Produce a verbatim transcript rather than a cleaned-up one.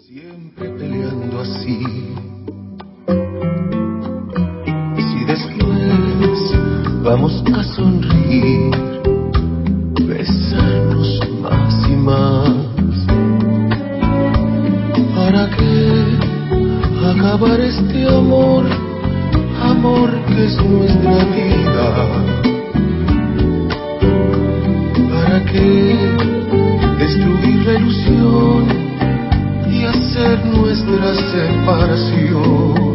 Siempre peleando así. Si después vamos a sonreír, besarnos más y más, ¿para qué acabar este amor, amor que es nuestra vida? ¿Para qué destruir la ilusión y hacer nuestra separación?